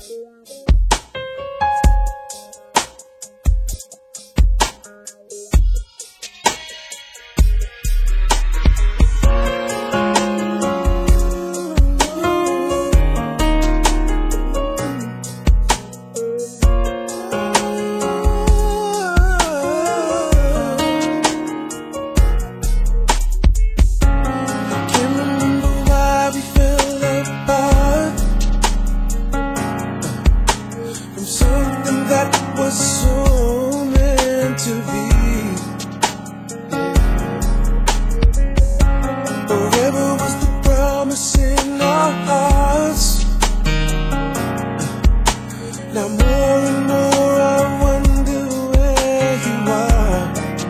So meant to be. Forever was the promise in our hearts. Now more and more I wonder where you are.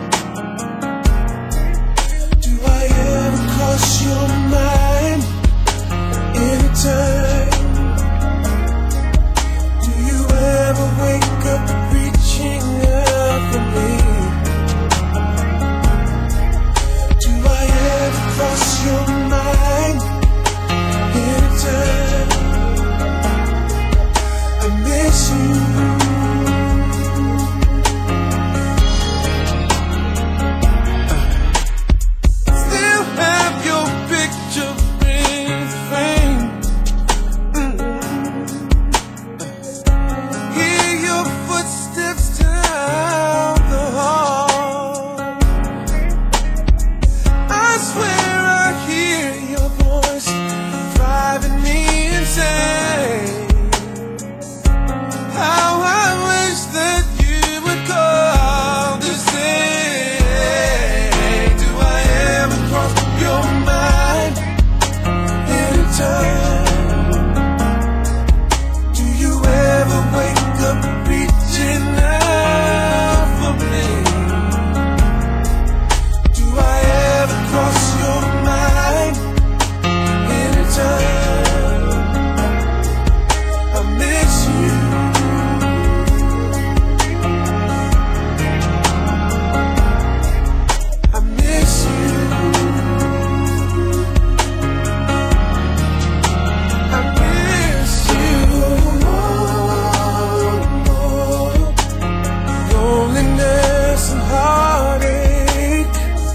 Do I ever cross your mind anytime? Do you ever wake up reaching out for me? Do I ever cross your mind anytime? I miss you. Still have your picture in the frame. Hear your footsteps down the hall. I swear I hear your voice driving me insane. How I wish that you would call to say, do I ever cross your mind anytime? Do you ever wake up reaching out for me? Do I ever cross your mind anytime? I miss you. I miss you. I miss you. Loneliness and heartache.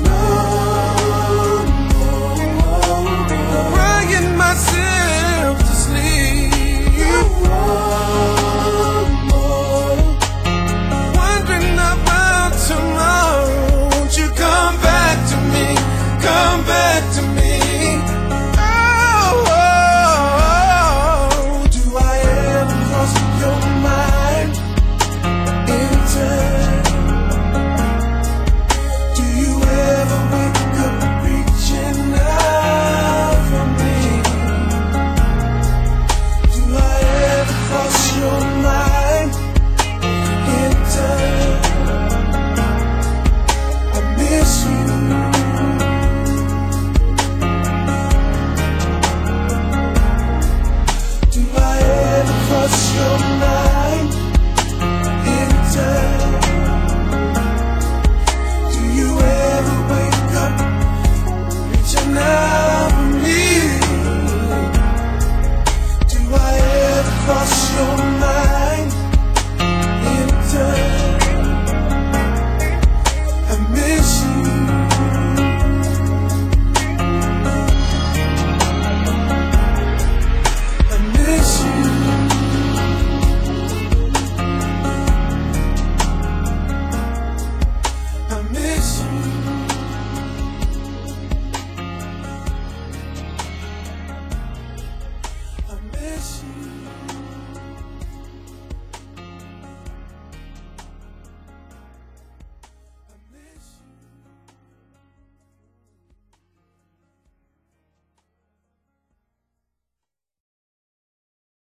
Crying myself to sleep. Wondering about tomorrow. Won't you come back to me? Come back to me.